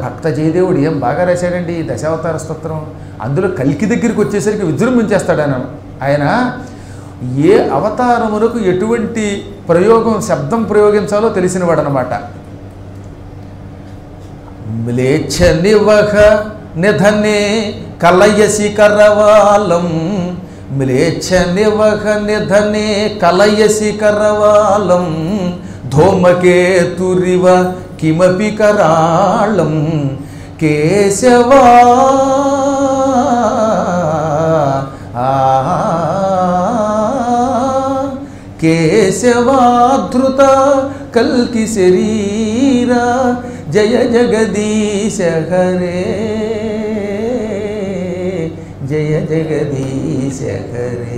భక్త జయదేవుడు ఏం బాగా రాశాడండి ఈ దశావతార స్తోత్రం. అందులో కల్కి దగ్గరికి వచ్చేసరికి విజృంభించేస్తాడు ఆయన. ఏ అవతారములకు ఎటువంటి శబ్దం ప్రయోగించాలో తెలిసినవాడు అనమాట. మ్లేచ్ఛ నివహ నిధనే కలయసి కరవాలం, మ్లేచ్ఛ నివహ నిధనే కలయసి కరవాలం, ధూమకేతురివ కిమపి కరాళం, కేశవా కేశవాధృత కల్కి శరీర, జయ జగదీశ హరే, జయ జగదీశ హరే.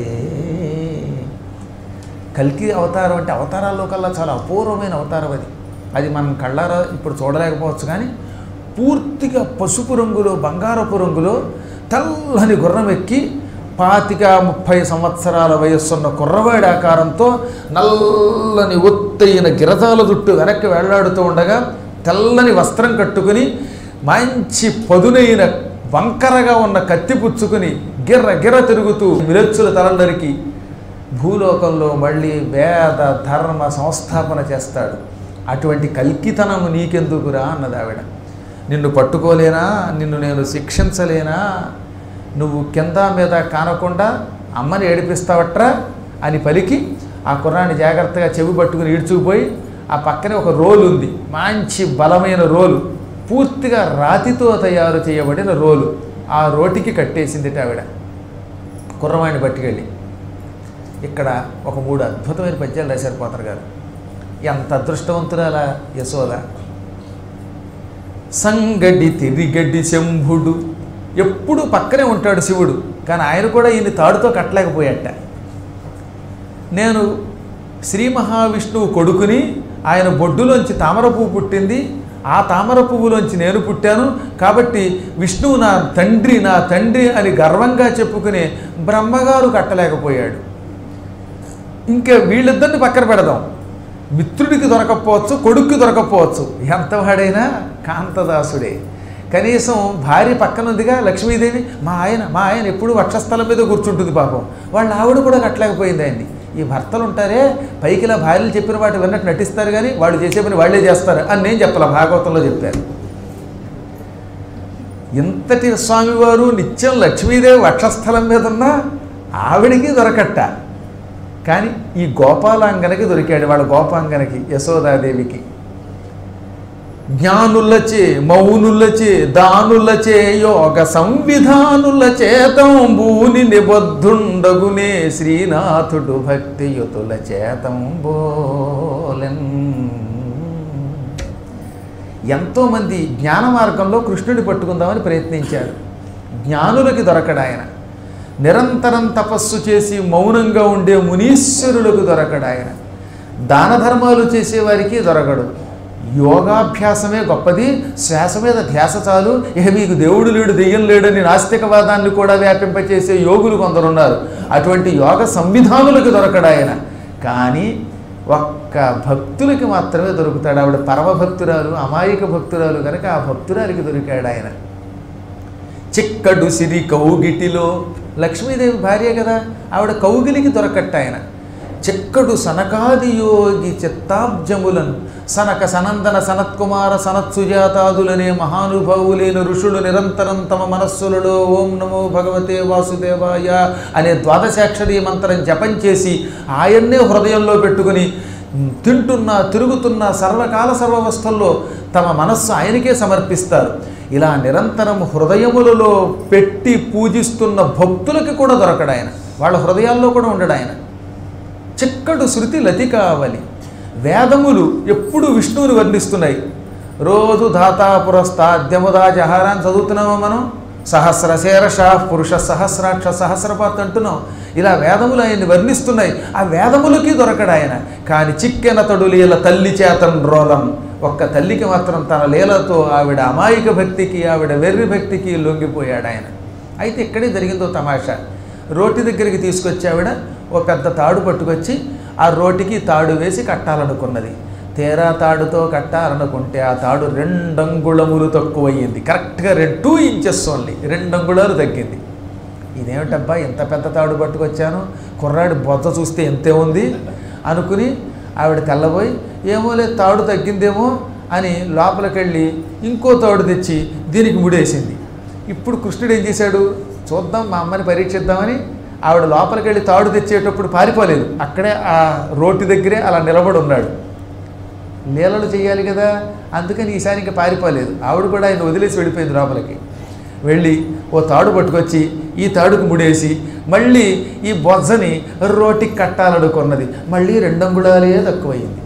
కల్కి అవతారం అంటే అవతారాల్లో కల్లా చాలా అపూర్వమైన అవతారం అది. అది మనం కళ్ళారా ఇప్పుడు చూడలేకపోవచ్చు, కానీ పూర్తిగా పసుపు రంగులో బంగారపు రంగులో తెల్లని గుర్రం ఎక్కి 25-30 సంవత్సరాల వయస్సున్న కుర్రవాడి ఆకారంతో నల్లని ఒత్తైన గిరజాల జుట్టు వెనక్కి వేళ్లాడుతూ ఉండగా తెల్లని వస్త్రం కట్టుకుని మంచి పదునైన వంకరగా ఉన్న కత్తి పుచ్చుకుని గిర్ర గిర్ర తిరుగుతూ విలచ్చుల తలనరికి భూలోకంలో మళ్ళీ వేద ధర్మ సంస్థాపన చేస్తాడు. అటువంటి కల్కితనము నీకెందుకురా అన్నది ఆవిడ. నిన్ను పట్టుకోలేనా, నిన్ను నేను శిక్షించలేనా, నువ్వు కింద మీద కానకుండా అమ్మని ఏడిపిస్తావట్రా అని పలికి ఆ కుర్రాన్ని జాగ్రత్తగా చెవి పట్టుకుని ఈడ్చుకుపోయి ఆ పక్కనే ఒక రోలు ఉంది, మంచి బలమైన రోలు, పూర్తిగా రాతితో తయారు చేయబడిన రోలు. ఆ రోటికి కట్టేసిందిట ఆవిడ కుర్రవాణ్ణి పట్టుకెళ్ళి. ఇక్కడ ఒక 3 అద్భుతమైన పద్యాలు రాశారు పోతన గారు. ఎంత అదృష్టవంతురాల యశోద. సంగడి తిరిగడి శంభుడు, ఎప్పుడు పక్కనే ఉంటాడు శివుడు, కానీ ఆయన కూడా ఈయన తాడుతో కట్టలేకపోయాట. నేను శ్రీ మహావిష్ణువు కొడుకుని, ఆయన బొడ్డులోంచి తామర పువ్వు పుట్టింది, ఆ తామర పువ్వులోంచి నేను పుట్టాను, కాబట్టి విష్ణువు నా తండ్రి అని గర్వంగా చెప్పుకుని బ్రహ్మగారు కట్టలేకపోయాడు. ఇంకా వీళ్ళిద్దరిని పక్కన పెడదాం, మిత్రుడికి దొరకపోవచ్చు, కొడుక్కి దొరకపోవచ్చు, ఎంతవాడైనా కాంతదాసుడే. కనీసం భార్య పక్కన ఉందిగా లక్ష్మీదేవి, మా ఆయన ఎప్పుడు వక్షస్థలం మీద కూర్చుంటుంది పాపం, వాళ్ళ ఆవిడ కూడా కట్టలేకపోయింది ఆయన్ని. ఈ భర్తలు ఉంటారే పైకిలా భార్యలు చెప్పిన వాటి విన్నట్టు నటిస్తారు, కానీ వాళ్ళు చేసే పని వాళ్ళే చేస్తారు అని నేను చెప్పాల, భాగవతంలో చెప్పారు. ఇంతటి స్వామివారు నిత్యం లక్ష్మీదేవి వక్షస్థలం మీద ఉన్న ఆవిడికి దొరకట్ట, కానీ ఈ గోపాలాంగనకి దొరికాడు, వాళ్ళ గోపాంగనకి యశోదాదేవికి. జ్ఞానులచే మౌనులచే దానులచే యోగ సంవిధానుల చేతంబూని నిబద్ధుండగునే శ్రీనాథుడు భక్తియుతుల చేతంబోలెన్. ఎంతోమంది జ్ఞాన మార్గంలో కృష్ణుడి పట్టుకుందామని ప్రయత్నించారు, జ్ఞానులకి దొరకడాయన. నిరంతరం తపస్సు చేసి మౌనంగా ఉండే మునీశ్వరులకు దొరకడాయన. దాన ధర్మాలు చేసేవారికి దొరకడు. యోగాభ్యాసమే గొప్పది, శ్వాస మీద ధ్యాస చాలు, ఇక మీకు దేవుడు లేడు దెయ్యం లేడని నాస్తికవాదాన్ని కూడా వ్యాపింపచేసే యోగులు కొందరున్నారు. అటువంటి యోగ సంవిధానులకు దొరకడాయన. కానీ ఒక్క భక్తులకి మాత్రమే దొరుకుతాడు. ఆవిడ పరమభక్తురాలు, అమాయక భక్తురాలు కనుక ఆ భక్తురాలికి దొరికాడు ఆయన. చిక్కడు సిరి కౌగిటిలో, లక్ష్మీదేవి భార్య కదా, ఆవిడ కౌగిలికి దొరకట్ట ఆయన. చిక్కడు సనకాది యోగి చిత్తాబ్జములను, సనక సనందన సనత్కుమార సనత్సుజాతాదులనే మహానుభావులైన ఋషులు నిరంతరం తమ మనస్సులలో ఓం నమో భగవతే వాసుదేవాయ అనే ద్వాదశాక్షరీ మంత్రం జపం చేసి ఆయన్నే హృదయంలో పెట్టుకుని తింటున్నా తిరుగుతున్నా సర్వకాల సర్వవస్థల్లో తమ మనస్సు ఆయనకే సమర్పిస్తారు. ఇలా నిరంతరం హృదయములలో పెట్టి పూజిస్తున్న భక్తులకి కూడా దొరకడు ఆయన, వాళ్ళ హృదయాల్లో కూడా ఉండడు ఆయన. చిక్కడు శృతి లతికావలి, వేదములు ఎప్పుడు విష్ణువుని వర్ణిస్తున్నాయి. రోజు ధాతాపురస్తాద్యముదా జహారాన్ని చదువుతున్నామా మనం, సహస్రశేరష పురుష సహస్రాక్ష సహస్రపాత్ అంటున్నాం. ఇలా వేదములు ఆయన్ని వర్ణిస్తున్నాయి, ఆ వేదములకి దొరకడు ఆయన. కానీ చిక్కెనతడు లీల తల్లి చేతన్ రోలం, ఒక్క తల్లికి మాత్రం తన లీలతో ఆవిడ అమాయక భక్తికి, ఆవిడ వెర్రి భక్తికి లొంగిపోయాడు ఆయన. అయితే ఇక్కడే జరిగిందో తమాషా. రోటి దగ్గరికి తీసుకొచ్చి ఆవిడ ఓ పెద్ద తాడు పట్టుకొచ్చి ఆ రోటికి తాడు వేసి కట్టాలనుకున్నది. తీరా తాడుతో కట్టాలనుకుంటే ఆ తాడు 2 అంగుళములు తక్కువయ్యింది. కరెక్ట్గా 2 ఇంచెస్ ఓన్లీ, 2 అంగుళాలు తగ్గింది. ఇదేమిటబ్బా ఇంత పెద్ద తాడు పట్టుకొచ్చాను, కుర్రాడి బొజ్జ చూస్తే ఎంతే ఉంది అనుకుని ఆవిడ తెల్లబోయి ఏమో లేదు తాడు తగ్గిందేమో అని లోపలికి వెళ్ళి ఇంకో తాడు తెచ్చి దీనికి ముడేసింది. ఇప్పుడు కృష్ణుడు ఏం చేశాడు, చూద్దాం మా అమ్మని పరీక్షిద్దామని ఆవిడ లోపలికి వెళ్ళి తాడు తెచ్చేటప్పుడు పారిపోలేదు, అక్కడే ఆ రోటి దగ్గరే అలా నిలబడి ఉన్నాడు. లీలలు చేయాలి కదా, అందుకని ఈసారి ఇంకా పారిపోలేదు. ఆవిడ కూడా ఆయన వదిలేసి వెళ్ళిపోయింది లోపలికి. వెళ్ళి ఓ తాడు పట్టుకొచ్చి ఈ తాడుకు ముడేసి మళ్ళీ ఈ బొజ్జని రోటికి కట్టాలనుకున్నది. మళ్ళీ 2 అంగుళాలే తక్కువయింది.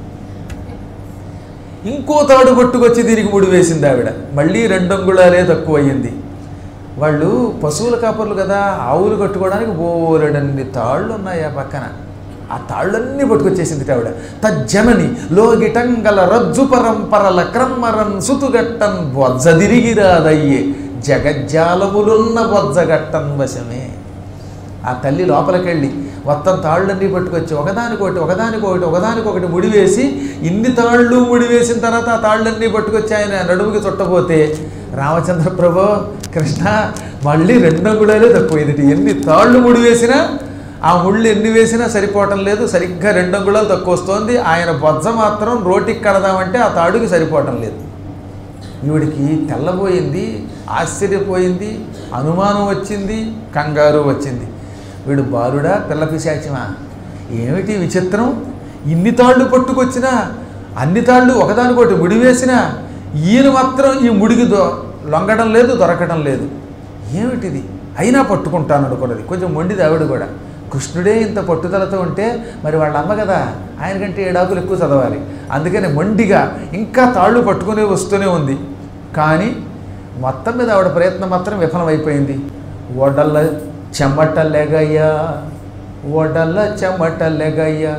ఇంకో తాడు పట్టుకొచ్చి దీనికి ముడి వేసింది ఆవిడ, మళ్ళీ 2 అంగుళాలే తక్కువయ్యింది. వాళ్ళు పశువుల కాపర్లు కదా, ఆవులు కట్టుకోవడానికి బోలెడన్ని తాళ్ళు ఉన్నాయి ఆ పక్కన. ఆ తాళ్ళన్నీ పట్టుకొచ్చేసింది ఆవిడ. తజ్జనని లోగిటంగల రజ్జు పరంపరల క్రమ్మరన్ సుతుగట్టన్ బొజ్జ తిరిగిరాదయ్యే జగజ్జాలములున్న బొజ్జగట్టన్ వశమే. ఆ తల్లి లోపలికెళ్ళి మొత్తం తాళ్ళన్నీ పట్టుకొచ్చి ఒకదానికొకటి ముడివేసి ఇన్ని తాళ్ళు ముడివేసిన తర్వాత ఆ తాళ్ళన్నీ పట్టుకొచ్చి ఆయన నడుముకి చుట్టపోతే రామచంద్ర ప్రభు కృష్ణ మళ్ళీ 2 అంగుళాలే తక్కువైంది. ఎన్ని తాళ్ళు ముడివేసినా ఆ ముళ్ళు ఎన్ని వేసినా సరిపోవటం లేదు, సరిగ్గా 2 అంగుళాలు తక్కువ వస్తుంది. ఆయన బొజ్జ మాత్రం రోటికి కడదామంటే ఆ తాడుకి సరిపోవటం లేదు. ఈవిడికి తెల్లబోయింది, ఆశ్చర్యపోయింది, అనుమానం వచ్చింది, కంగారు వచ్చింది. వీడు బాలుడా పిల్ల పిశాచమా, ఏమిటి విచిత్రం, ఇన్ని తాళ్ళు పట్టుకొచ్చినా అన్ని తాళ్ళు ఒకదానికొకటి ముడివేసినా ఈయన మాత్రం ఈ ముడికి లొంగడం లేదు, దొరకడం లేదు, ఏమిటిది, అయినా పట్టుకుంటాను అనుకున్నది. కొంచెం మొండిది ఆవిడ కూడా. కృష్ణుడే ఇంత పట్టుదలతో ఉంటే మరి వాళ్ళ అమ్మ కదా, ఆయనకంటే 7 ఆకులు ఎక్కువ చదవాలి. అందుకని మొండిగా ఇంకా తాళ్ళు పట్టుకునే వస్తూనే ఉంది. కానీ మొత్తం మీద ఆవిడ ప్రయత్నం మాత్రం విఫలమైపోయింది. ఓడల్ల చెమటలెగయ్యా, ఓడల్ల చెమటలెగయ్యా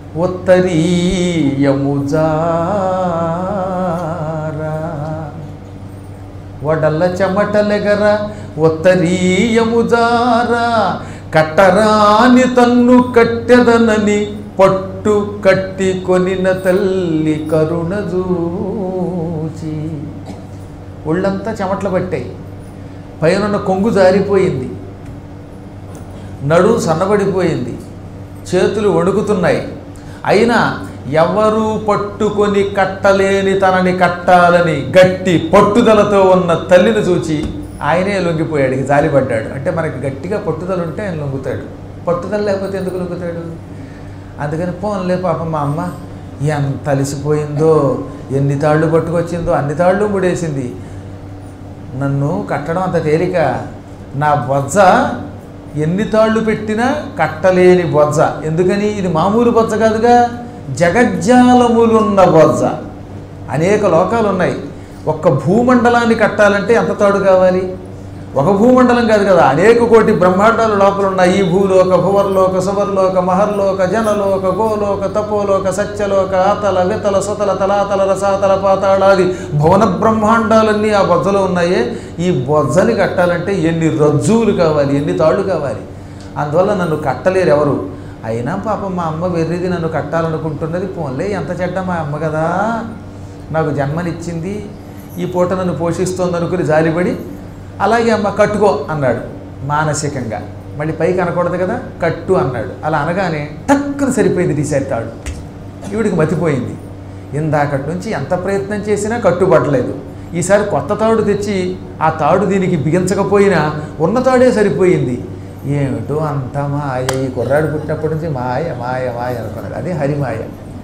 ఉత్తరీయముజారా, ఓడల్ల చెమటలెగరా ఉత్తరీయముజారా, కట్టరాని తన్ను కట్టెదనని పట్టు కట్టి కొనిన తల్లి కరుణ చూచి. ఒళ్ళంతా చెమట్లు పట్టాయి, పైన కొంగు జారిపోయింది, నడు సన్నబడిపోయింది, చేతులు వణుకుతున్నాయి. అయినా ఎవరూ పట్టుకొని కట్టలేని తనని కట్టాలని గట్టి పట్టుదలతో ఉన్న తల్లిని చూచి ఆయనే లొంగిపోయాడు, జాలిపడ్డాడు. అంటే మనకి గట్టిగా పట్టుదల ఉంటే ఆయన లొంగుతాడు, పట్టుదల లేకపోతే ఎందుకు లొంగుతాడు. అందుకని పోన్లే పాపం మా అమ్మ ఎంత అలిసిపోయిందో, ఎన్ని తాళ్ళు పట్టుకొచ్చిందో అన్ని తాళ్ళు ముడేసింది, నన్ను కట్టడం అంత తేలిక, నా బొజ్జ ఎన్ని తాళ్ళు పెట్టినా కట్టలేని బొజ్జ. ఎందుకని ఇది మామూలు బొజ్జ కాదుగా, జగజ్జాలములున్న బొజ్జ. అనేక లోకాలు ఉన్నాయి, ఒక్క భూమండలాన్ని కట్టాలంటే ఎంత తాడు కావాలి, ఒక భూమండలం కాదు కదా, అనేక కోటి బ్రహ్మాండాలు లోపల ఉన్నాయి. ఈ భూలోక, భువర్లోక, సువర్లోక, మహర్లోక, జనలోక, గోలోక, తపోలోక, సత్యలోక, ఆతల, వితల, సుతల, తలాతల, రసాతల, పాతాళాది భువన బ్రహ్మాండాలన్నీ ఆ బొజ్జలో ఉన్నాయే. ఈ బొజ్జని కట్టాలంటే ఎన్ని రజ్జువులు కావాలి, ఎన్ని తాళ్ళు కావాలి. అందువల్ల నన్ను కట్టలేరు ఎవరు. అయినా పాపం మా అమ్మ వెర్రిది, నన్ను కట్టాలనుకుంటున్నది. పోన్లే ఎంత చెడ్డ మా అమ్మ కదా, నాకు జన్మనిచ్చింది, ఈ పూట నన్ను పోషిస్తోంది అనుకుని జాలిపడి అలాగే అమ్మ కట్టుకో అన్నాడు మానసికంగా. మళ్ళీ పైకి అనకూడదు కదా, కట్టు అన్నాడు. అలా అనగానే టక్కున సరిపోయింది ఈసారి తాడు. ఈవిడికి మతిపోయింది, ఇందాకటి నుంచి ఎంత ప్రయత్నం చేసినా కట్టుబట్టలేదు. ఈసారి కొత్త తాడు తెచ్చి ఆ తాడు దీనికి బిగించకపోయినా ఉన్న తాడే సరిపోయింది. ఏమిటో అంత మాయ, ఈ కుర్రాడు పుట్టినప్పటి నుంచి మాయ మాయ మాయ అనుకున్నది. అదే హరిమాయ.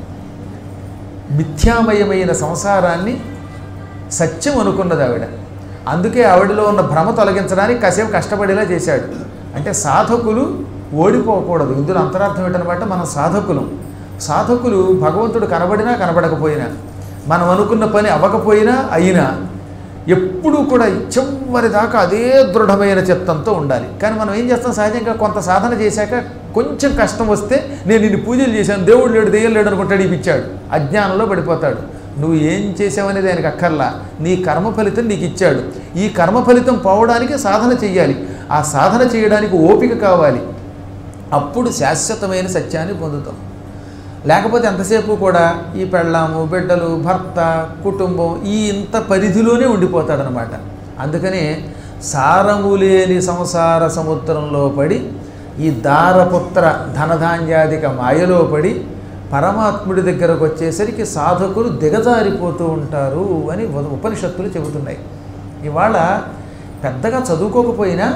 మిథ్యామయమైన సంసారాన్ని సత్యం అనుకున్నది ఆవిడ. అందుకే ఆవిడలో ఉన్న భ్రమ తొలగించడానికి కాసేపు కష్టపడేలా చేశాడు. అంటే సాధకులు ఓడిపోకూడదు. ఇందులో అంతరార్థం ఏంటనమాట, మనం సాధకులు భగవంతుడు కనబడినా కనబడకపోయినా, మనం అనుకున్న పని అవ్వకపోయినా అయినా ఎప్పుడూ కూడా చివరి దాకా అదే దృఢమైన చిత్తంతో ఉండాలి. కానీ మనం ఏం చేస్తాం, సహజంగా కొంత సాధన చేశాక కొంచెం కష్టం వస్తే నేను ఇన్ని పూజలు చేశాను, దేవుడు లేడు, దెయ్యం లేడు అనుకుంటాడు, ఇప్పించాడు, అజ్ఞానంలో పడిపోతాడు. నువ్వు ఏం చేసావనేది ఆయనకు అక్కర్లా, నీ కర్మ ఫలితం నీకు ఇచ్చాడు. ఈ కర్మ ఫలితం పోవడానికి సాధన చెయ్యాలి. ఆ సాధన చేయడానికి ఓపిక కావాలి. అప్పుడు శాశ్వతమైన సత్యాన్ని పొందుతాం. లేకపోతే ఎంతసేపు కూడా ఈ పెళ్ళాము, బిడ్డలు, భర్త, కుటుంబం ఈ ఇంత పరిధిలోనే ఉండిపోతాడనమాట. అందుకనే సారము లేని సంసార సముద్రంలో పడి ఈ దారపుత్ర ధనధాన్యాధిక మాయలో పడి పరమాత్ముడి దగ్గరకు వచ్చేసరికి సాధకులు దిగజారిపోతూ ఉంటారు అని ఉపనిషత్తులు చెబుతున్నాయి. ఇవాళ పెద్దగా చదువుకోకపోయినా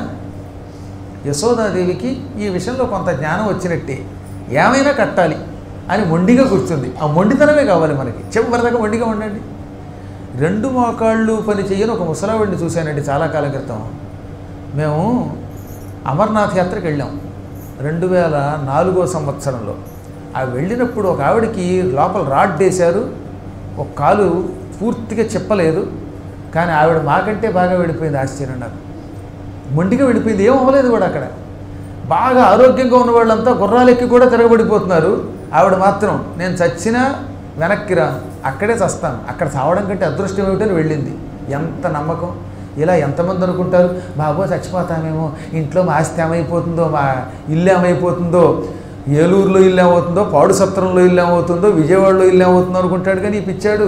యశోదాదేవికి ఈ విషయంలో కొంత జ్ఞానం వచ్చినట్టే. ఏమైనా కట్టాలి అని మొండిగా కూర్చుంది. ఆ మొండితనమే కావాలి మనకి. చివరిదాకా మొండిగా ఉండండి. 2 మోకాళ్ళు పని చేయని ఒక ముసలావిడిని చూశానండి చాలా కాలం క్రితం. మేము అమర్నాథ్ యాత్రకు వెళ్ళాం 2004 సంవత్సరంలో. ఆ వెళ్ళినప్పుడు ఒక ఆవిడకి లోపల రాడ్ వేశారు, ఒక కాలు పూర్తిగా చెప్పలేదు. కానీ ఆవిడ మాకంటే బాగా వెళ్ళిపోయింది. ఆశ్చర్యం నాకు. మొండిగా వెళ్ళిపోయింది, ఏం అవ్వలేదు కూడా. అక్కడ బాగా ఆరోగ్యంగా ఉన్న వాళ్ళంతా గుర్రాలెక్కి కూడా తిరగబడిపోతున్నారు. ఆవిడ మాత్రం నేను చచ్చినా వెనక్కి రా, అక్కడే చస్తాను, అక్కడ చావడం కంటే అదృష్టం ఏమిటని వెళ్ళింది. ఎంత నమ్మకం! ఇలా ఎంతమంది అనుకుంటారు, బాబో చచ్చిపోతామేమో, ఇంట్లో మా ఆస్తి ఏమైపోతుందో, మా ఇల్లు ఏమైపోతుందో, ఏలూరులో ఇల్లు ఏమవుతుందో, పాడు సత్రంలో ఇల్లు ఏమవుతుందో, విజయవాడలో ఇల్లు ఏమవుతుందో అనుకుంటాడు. కానీ ఈ పిచ్చాడు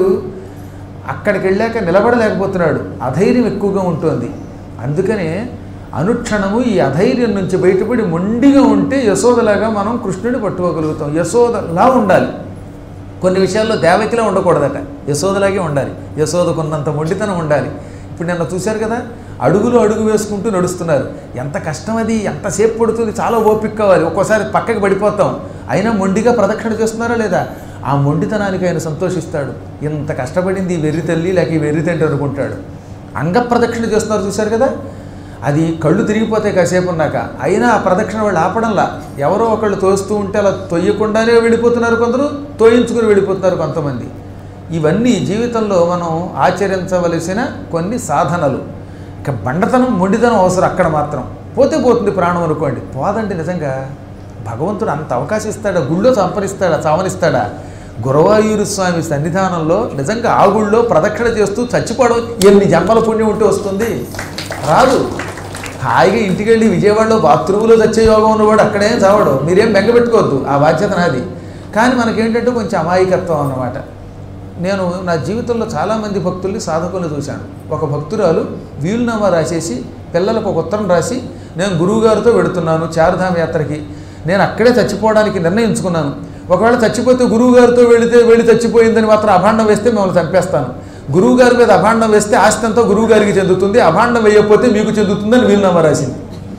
అక్కడికి వెళ్ళాక నిలబడలేకపోతున్నాడు. అధైర్యం ఎక్కువగా ఉంటుంది. అందుకనే అనుక్షణము ఈ అధైర్యం నుంచి బయటపడి మొండిగా ఉంటే యశోదలాగా మనం కృష్ణుడిని పట్టుకోగలుగుతాం. యశోదలా ఉండాలి. కొన్ని విషయాల్లో దేవకిలా ఉండకూడదట, యశోదలాగే ఉండాలి. యశోదకున్నంత మొండితనం ఉండాలి. ఇప్పుడు నిన్న చూశారు కదా, అడుగులు అడుగు వేసుకుంటూ నడుస్తున్నారు. ఎంత కష్టం అది, ఎంతసేపు పడుతుంది, చాలా ఓపిక కావాలి. ఒక్కోసారి పక్కకి పడిపోతాం, అయినా మొండిగా ప్రదక్షిణ చేస్తున్నారా లేదా? ఆ మొండితనానికి ఆయన సంతోషిస్తాడు. ఇంత కష్టపడింది ఈ వెర్రి తల్లి లేక ఈ వెర్రి తండ్రి అనుకుంటాడు. అంగ ప్రదక్షిణ చేస్తున్నారు చూశారు కదా, అది కళ్ళు తిరిగిపోతాయి కాసేపు ఉన్నాక. అయినా ఆ ప్రదక్షిణ వాళ్ళు ఆపడంలా. ఎవరో ఒకళ్ళు తోస్తూ ఉంటే అలా తొయ్యకుండానే వెళ్ళిపోతున్నారు కొందరు, తోయించుకుని వెళ్ళిపోతున్నారు కొంతమంది. ఇవన్నీ జీవితంలో మనం ఆచరించవలసిన కొన్ని సాధనలు. ఇక బండతనం, మొండితనం అవసరం అక్కడ మాత్రం. పోతే పోతుంది ప్రాణం అనుకోండి. పోదండి నిజంగా. భగవంతుడు అంత అవకాశం ఇస్తాడా? గుళ్ళో సంపరిస్తాడా, చావనిస్తాడా? గురవాయూరు స్వామి సన్నిధానంలో నిజంగా ఆ గుళ్ళో ప్రదక్షిణ చేస్తూ చచ్చిపోవడం ఎన్ని జన్మల పుణ్యం ఉంటే వస్తుంది? రాదు. హాయిగా ఇంటికి వెళ్ళి విజయవాడలో బాత్రూంలో చచ్చే యోగం ఉన్నవాడు అక్కడే చావడం. మీరేం బెంగపెట్టుకోవద్దు, ఆ బాధ్యత నాది. కానీ మనకేంటంటే కొంచెం అమాయకత్వం అన్నమాట. నేను నా జీవితంలో చాలామంది భక్తుల్ని, సాధకుల్ని చూశాను. ఒక భక్తురాలు వీలునామా రాసేసి పిల్లలకు ఒక ఉత్తరం రాసి, నేను గురువుగారితో వెడుతున్నాను చార్ధామ యాత్రకి, నేను అక్కడే చచ్చిపోవడానికి నిర్ణయించుకున్నాను. ఒకవేళ చచ్చిపోతే గురువుగారితో వెళ్ళి చచ్చిపోయిందని మాత్రం అభాండం వేస్తే మిమ్మల్ని చంపేస్తాను. గురువుగారి మీద అభాండం వేస్తే ఆస్తి అంతా గురువుగారికి చెందుతుంది, అభాండం వేయకపోతే మీకు చెందుతుందని వీలునామా రాసింది.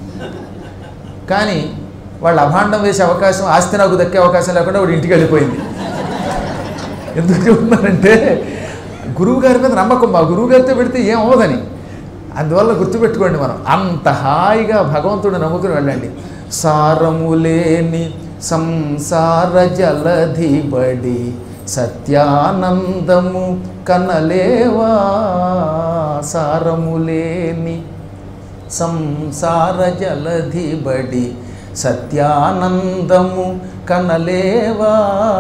కానీ వాళ్ళు అభాండం వేసే అవకాశం, ఆస్తి నాకు దక్కే అవకాశం లేకుండా వాడు ఇంటికి వెళ్ళిపోయింది. ఎందుకు చెబుతున్నానంటే గురువుగారి మీద నమ్మకం. మా గురువుగారితో పెడితే ఏం అవ్వదని. అందువల్ల గుర్తుపెట్టుకోండి, మనం అంత హాయిగా భగవంతుడు నమ్ముకుని వెళ్ళండి. సారములేని సంసార జలధిబడి సత్యానందము కనలేవా. సారములేని సంసార జలధిబడి సత్యానందము కనలేవా.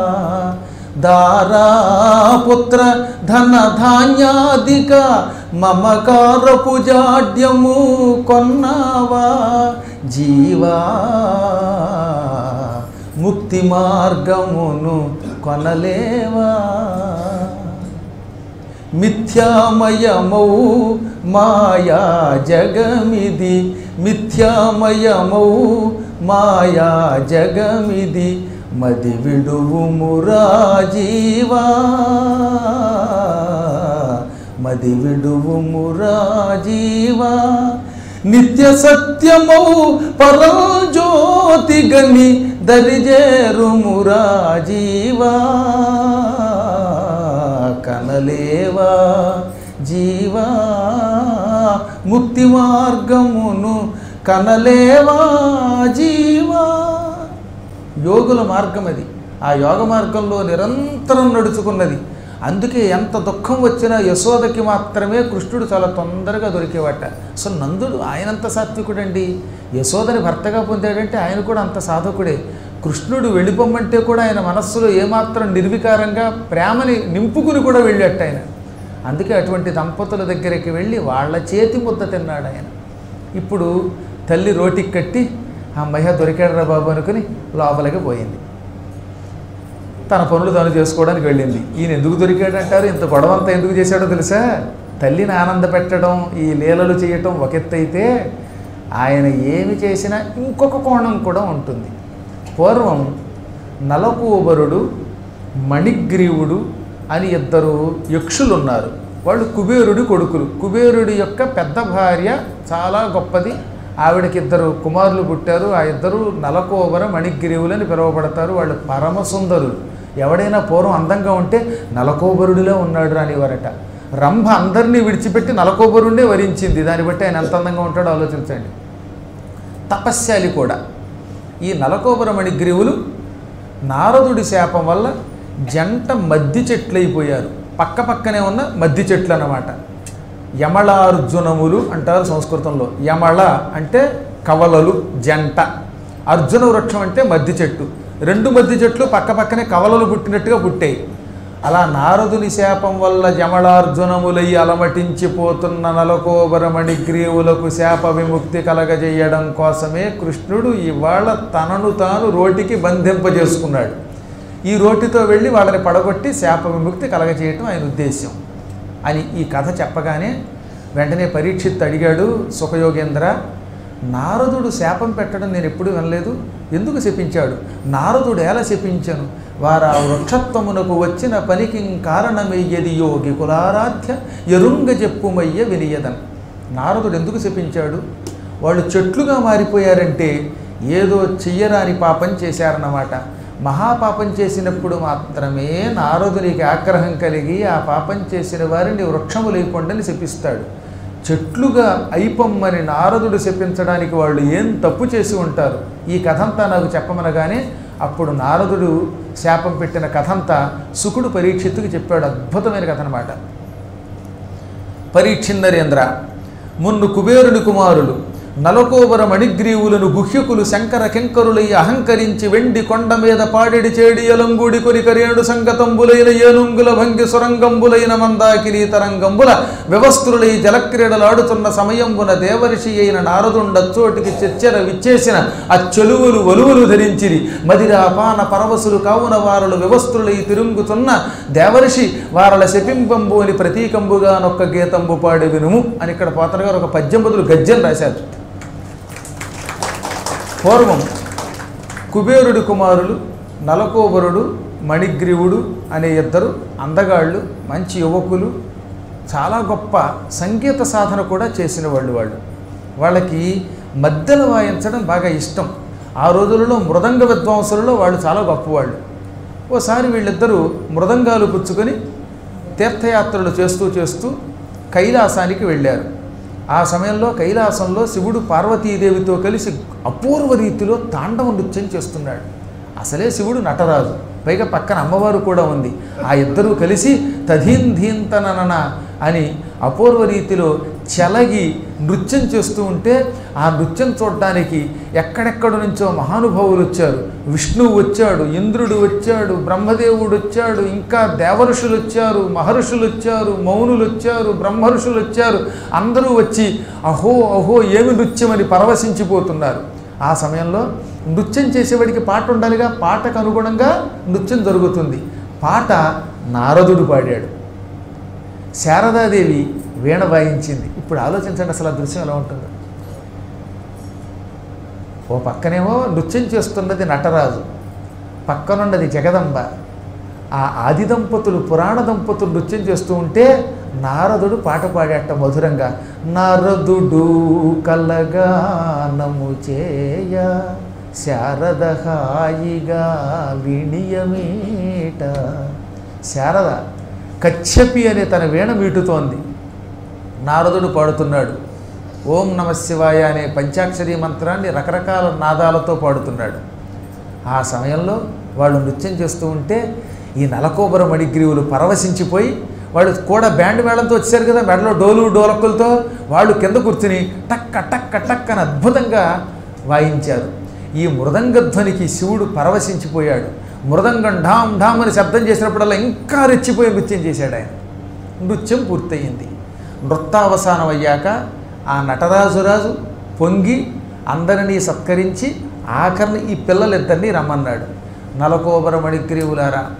దారాపుత్ర ధనధాన్యాదిక మమకారపు జాడ్యము కొన్నావా. జీవా ముక్తి మార్గమును కొనలేవా. మిథ్యామయమౌ మాయా జగమిది, మిథ్యామయమౌ మాయా జగమిది, మది విడువుమురా జీవా. మది విడువుమురా జీవా. నిత్య సత్యమౌ పరంజ్యోతి గని దరిజేరుమురా జీవా. కనలేవా జీవా ముక్తి మార్గమును కనలేవా జీవా. యోగుల మార్గం అది. ఆ యోగ మార్గంలో నిరంతరం నడుచుకున్నది. అందుకే ఎంత దుఃఖం వచ్చినా యశోదకి మాత్రమే కృష్ణుడు చాలా తొందరగా దొరికేవాట. అసలు నందుడు ఆయనంత సాత్వికుడండి. యశోదని భర్తగా పొందాడంటే ఆయన కూడా అంత సాధకుడే. కృష్ణుడు వెళ్ళిపోమ్మంటే కూడా ఆయన మనస్సులో ఏమాత్రం నిర్వికారంగా ప్రేమని నింపుకుని కూడా వెళ్ళాట ఆయన. అందుకే అటువంటి దంపతుల దగ్గరికి వెళ్ళి వాళ్ళ చేతి ముద్ద తిన్నాడు ఆయన. ఇప్పుడు తల్లి రోటికి కట్టి అమ్మయ్య దొరికాడరా బాబు అనుకుని లోపలికి పోయింది. తన పనులు తాను చేసుకోవడానికి వెళ్ళింది. ఈయన ఎందుకు దొరికాడంటారు? ఇంత గొడవ అంతా ఎందుకు చేశాడో తెలుసా? తల్లిని ఆనంద పెట్టడం, ఈ లీలలు చేయటం ఒక ఎత్తు అయితే, ఆయన ఏమి చేసినా ఇంకొక కోణం కూడా ఉంటుంది. పూర్వం నలకూబరుడు, మణిగ్రీవుడు అని ఇద్దరు యక్షులు ఉన్నారు. వాళ్ళు కుబేరుడి కొడుకులు. కుబేరుడి యొక్క పెద్ద భార్య చాలా గొప్పది. ఆవిడకి ఇద్దరు కుమారులు పుట్టారు. ఆ ఇద్దరు నలకోబర మణిగ్రీవులని పిలువబడతారు. వాళ్ళు పరమసుందరులు. ఎవడైనా పూర్వం అందంగా ఉంటే నలకోబరుడిలో ఉన్నాడు అనేవారట. రంభ అందరినీ విడిచిపెట్టి నలకోబరుణ్ణే వరించింది. దాన్ని బట్టి ఆయన ఎంత అందంగా ఉంటాడో ఆలోచించండి. తపస్యాలి కూడా. ఈ నలకోబర మణిగ్రీవులు నారదుడి శాపం వల్ల జంట మద్ది చెట్లయిపోయారు. పక్క పక్కనే ఉన్న మద్ది చెట్లు అన్నమాట. యమళార్జునములు అంటారు సంస్కృతంలో. యమళ అంటే కవలలు, జంట. అర్జున వృక్షం అంటే మద్ది చెట్టు. రెండు మద్ది చెట్లు పక్క పక్కనే కవలలు పుట్టినట్టుగా పుట్టాయి. అలా నారదుని శాపం వల్ల యమళార్జునములై అలమటించిపోతున్న నలకోబర మణిగ్రీవులకు శాప విముక్తి కలగజేయడం కోసమే కృష్ణుడు ఇవాళ తనను తాను రోటికి బంధింపజేసుకున్నాడు. ఈ రోటితో వెళ్ళి వాళ్ళని పడగొట్టి శాప విముక్తి కలగజేయటం ఆయన ఉద్దేశ్యం అని ఈ కథ చెప్పగానే వెంటనే పరీక్షిత్ అడిగాడు, సుఖయోగేంద్ర, నారదుడు శాపం పెట్టడం నేను ఎప్పుడూ వినలేదు, ఎందుకు శపించాడు? నారదుడు ఎలా శపించను? వారు ఆ వృక్షత్వమునకు వచ్చిన పనికి కారణమయ్యది యోగి కులారాధ్య ఎరుంగ చెప్పుమయ్య వినియదన్. నారదుడు ఎందుకు శపించాడు? వాళ్ళు చెట్లుగా మారిపోయారంటే ఏదో చెయ్యరాని పాపం చేశారన్నమాట. మహాపాపం చేసినప్పుడు మాత్రమే నారదునికి ఆగ్రహం కలిగి ఆ పాపం చేసిన వారిని వృక్షము లేకుండాని శపిస్తాడు. చెట్లుగా అయిపోమ్మని నారదుడు శపించడానికి వాళ్ళు ఏం తప్పు చేసి ఉంటారు? ఈ కథంతా నాకు చెప్పమనగానే అప్పుడు నారదుడు శాపం పెట్టిన కథంతా శుకుడు పరీక్షిత్తుకి చెప్పాడు. అద్భుతమైన కథ అన్నమాట. పరీక్షిందరేంద్ర, మున్ను కుబేరుని కుమారులు నలకోబర మణిగ్రీవులను గుహ్యకులు శంకర కింకరులై అహంకరించి వెండి కొండ మీద పాడిడి చేడి ఎలంగుడి కొరికరేణు సంగతంబులైన ఏనుంగుల భంగి సురంగంబులైన మందాకిని తరంగంబుల వ్యవస్థులై జలక్రీడలాడుతున్న సమయంబున దేవర్షి అయిన నారదుండచ్చోటికి చెచ్చెర విచ్చేసిన ఆ చెలువులు వలువులు ధరించిరి మదిరా పాన పరవశులు కావున వారలు వ్యవస్థులై తిరుగుతున్న దేవర్షి వారల శపింబంబు అని ప్రతీకంబుగా నొక్క గీతంబు పాడి వినుము అని ఇక్కడ పోతన గారు ఒక పద్యం బదులు గద్యం రాశారు. పూర్వం కుబేరుడి కుమారులు నలకోబరుడు, మణిగ్రీవుడు అనే ఇద్దరు అందగాళ్ళు, మంచి యువకులు, చాలా గొప్ప సంగీత సాధన కూడా చేసిన వాళ్ళు. వాళ్ళకి మద్దెలు వాయించడం బాగా ఇష్టం. ఆ రోజులలో మృదంగ విద్వాంసులలో వాళ్ళు చాలా గొప్పవాళ్ళు. ఓసారి వీళ్ళిద్దరూ మృదంగాలు పుచ్చుకొని తీర్థయాత్రలు చేస్తూ చేస్తూ కైలాసానికి వెళ్ళారు. ఆ సమయంలో కైలాసంలో శివుడు పార్వతీదేవితో కలిసి అపూర్వ రీతిలో తాండవ నృత్యం చేస్తున్నాడు. అసలే శివుడు నటరాజు, పైగా పక్కన అమ్మవారు కూడా ఉంది. ఆ ఇద్దరూ కలిసి తధీంధీంతనన అని అపూర్వ రీతిలో చెలగి నృత్యం చేస్తూ ఉంటే ఆ నృత్యం చూడడానికి ఎక్కడెక్కడ నుంచో మహానుభావులు వచ్చారు. విష్ణువు వచ్చాడు, ఇంద్రుడు వచ్చాడు, బ్రహ్మదేవుడు వచ్చాడు, ఇంకా దేవఋషులు వచ్చారు, మహర్షులు వచ్చారు, మౌనులు వచ్చారు, బ్రహ్మర్షులు వచ్చారు. అందరూ వచ్చి అహో అహో ఏమి నృత్యం అని పరవశించిపోతున్నారు. ఆ సమయంలో నృత్యం చేసేవాడికి పాట ఉండాలిగా, పాటకు అనుగుణంగా నృత్యం జరుగుతుంది. పాట నారదుడు పాడాడు, శారదాదేవి వీణ వాయించింది. ఇప్పుడు ఆలోచించండి అసలు ఆ దృశ్యం ఎలా ఉంటుందో. ఓ పక్కనేమో నృత్యం చేస్తున్నది నటరాజు, పక్కనున్నది జగదంబ. ఆ ఆది దంపతులు, పురాణ దంపతులు నృత్యం చేస్తూ ఉంటే నారదుడు పాట పాడేట మధురంగా. నారదుడు కలగానము చేయ శారద హాయిగా వినియమేట. శారద కశ్యపి అనే తన వీణ మీటుతోంది, నారదుడు పాడుతున్నాడు. ఓం నమ శివాయ అనే పంచాక్షరీ మంత్రాన్ని రకరకాల నాదాలతో పాడుతున్నాడు. ఆ సమయంలో వాళ్ళు నృత్యం చేస్తూ ఉంటే ఈ నలకోబర మణిగ్రీవులు పరవశించిపోయి, వాళ్ళు కూడా బ్యాండ్ మేళంతో వచ్చారు కదా, మెడలో డోలు డోలక్కులతో, వాళ్ళు కింద కూర్చుని టక్క టక్క టక్క అని అద్భుతంగా వాయించారు. ఈ మృదంగధ్వనికి శివుడు పరవశించిపోయాడు. మృదంగం ఢామ్ ఢామ్ అని శబ్దం చేసినప్పుడల్లా ఇంకా రెచ్చిపోయి నృత్యం చేశాడు ఆయన. నృత్యం పూర్తయింది. నృత్తావసానం అయ్యాక ఆ నటరాజురాజు పొంగి అందరినీ సత్కరించి ఆఖరిని ఈ పిల్లలిద్దరినీ రమ్మన్నాడు. నలకోబర మణిగ్రీవులారా,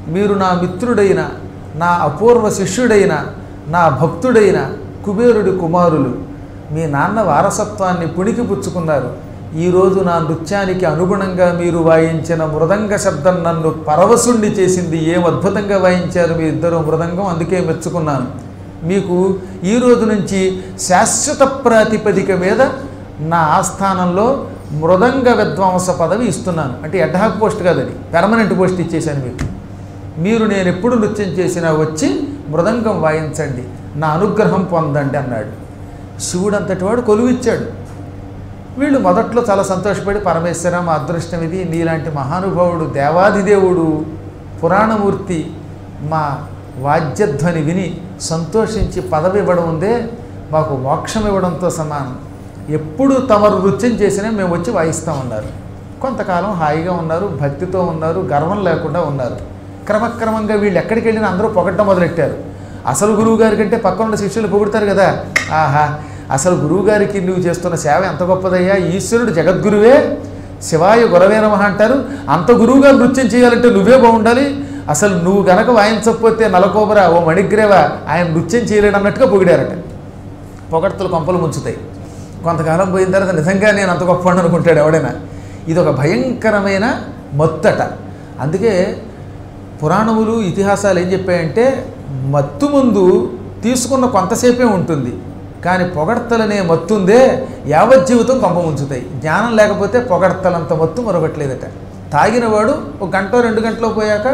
మీరు నా మిత్రుడైన, నా అపూర్వ శిష్యుడైన, నా భక్తుడైన కుబేరుడి కుమారులు. మీ నాన్న వారసత్వాన్ని పుణికి పుచ్చుకున్నారు. ఈరోజు నా నృత్యానికి అనుగుణంగా మీరు వాయించిన మృదంగ శబ్దం నన్ను పరవశుణ్ణి చేసింది. ఏం అద్భుతంగా వాయించారు మీ ఇద్దరు మృదంగం, అందుకే మెచ్చుకున్నాను. మీకు ఈ రోజు నుంచి శాశ్వత ప్రాతిపదిక మీద నా ఆస్థానంలో మృదంగ విద్వాంస పదవి ఇస్తున్నాను. అంటే ఎడ్హాక్ పోస్ట్ కాదని, పెర్మనెంట్ పోస్ట్ ఇచ్చేశాను మీకు. మీరు నేను ఎప్పుడు నృత్యం చేసినా వచ్చి మృదంగం వాయించండి, నా అనుగ్రహం పొందండి అన్నాడు. శివుడు అంతటి వాడు కొలువిచ్చాడు. వీళ్ళు మొదట్లో చాలా సంతోషపడి, పరమేశ్వర మా అదృష్టం ఇది, నీలాంటి మహానుభావుడు, దేవాదిదేవుడు, పురాణమూర్తి మా వాద్యధ్వని విని సంతోషించి పదవి ఇవ్వడం ఉందే మాకు మోక్షం ఇవ్వడంతో సమానం. ఎప్పుడు తమరు నృత్యం చేసినా మేము వచ్చి వాయిస్తామన్నారు. కొంతకాలం హాయిగా ఉన్నారు, భక్తితో ఉన్నారు, గర్వం లేకుండా ఉన్నారు. క్రమక్రమంగా వీళ్ళు ఎక్కడికి వెళ్ళినా అందరూ పొగట్టడం మొదలెట్టారు. అసలు గురువు గారి కంటే పక్కనున్న శిష్యులు పొగుడతారు కదా, ఆహా అసలు గురువుగారికి నువ్వు చేస్తున్న సేవ ఎంత గొప్పదయ్యా, ఈశ్వరుడు జగద్గురువే, శివాయ గురవే నమః అంటారు, అంత గురువుగా నృత్యం చేయాలంటే నువ్వే బాగుండాలి, అసలు నువ్వు గనక వాయించకపోతే నలకోబర ఓ మణిగ్రేవ ఆయన నృత్యం చేయలేడు అన్నట్టుగా పొగిడారట. పొగడ్తలు కొంపలు ముంచుతాయి. కొంతకాలం పోయిన తర్వాత నిజంగా నేను అంత గొప్ప అనుకుంటాడు ఎవడైనా. ఇది ఒక భయంకరమైన మత్తట. అందుకే పురాణములు ఇతిహాసాలు ఏం చెప్పాయంటే మత్తు ముందు తీసుకున్న కొంతసేపే ఉంటుంది, కానీ పొగడ్తలనే మత్తుందే యావజ్జీవితం కొంప ముంచుతాయి. జ్ఞానం లేకపోతే పొగడ్తలంత మత్తు మరొకట్లేదట. తాగినవాడు ఒక గంట 2 గంటలో పోయాక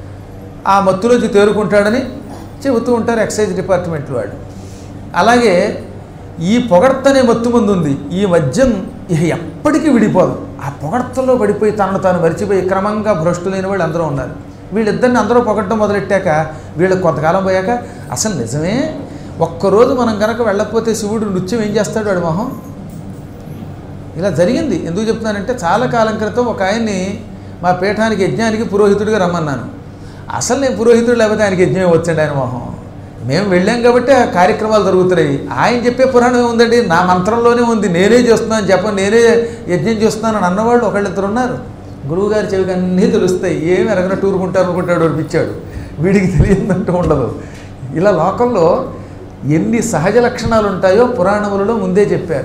ఆ మత్తులోంచి తేరుకుంటాడని చెబుతూ ఉంటారు ఎక్సైజ్ డిపార్ట్మెంట్ వాడు. అలాగే ఈ పొగడ్తనే మత్తు ముందు ఉంది, ఈ మద్యం ఎప్పటికీ విడిపోదు. ఆ పొగడ్తలో పడిపోయి తనను తాను మరిచిపోయి క్రమంగా భ్రష్టులైన వాళ్ళు అందరూ ఉన్నారు. వీళ్ళిద్దరిని అందరూ పొగడ్డం మొదలెట్టాక వీళ్ళకి కొంతకాలం పోయాక అసలు నిజమే, ఒక్కరోజు మనం కనుక వెళ్ళకపోతే శివుడు నృత్యం ఏం చేస్తాడు వాడి మొహం. ఇలా జరిగింది. ఎందుకు చెప్తున్నానంటే చాలా కాలం క్రితం ఒక ఆయన్ని మా పీఠానికి యజ్ఞానికి పురోహితుడిగా రమ్మన్నాను. అసలు నేను పురోహితుడు లేకపోతే ఆయనకి యజ్ఞం వచ్చండి ఆయన మొహం. మేము వెళ్ళాం కాబట్టి ఆ కార్యక్రమాలు జరుగుతున్నాయి. ఆయన చెప్పే పురాణం ఏముందండి, నా మంత్రంలోనే ఉంది, నేనే చేస్తున్నాను చెప్పను, నేనే యజ్ఞం చేస్తున్నాను అని అన్నవాళ్ళు ఒకళ్ళిద్దరు ఉన్నారు. గురువుగారి చెవికి అన్నీ తెలుస్తాయి, ఏమి ఎరగనట్టు ఊరుకుంటారు అనుకుంటాడు వాడు పిచ్చాడు, వీడికి తెలియదంటూ ఉండదు. ఇలా లోకంలో ఎన్ని సహజ లక్షణాలు ఉంటాయో పురాణములలో ముందే చెప్పారు.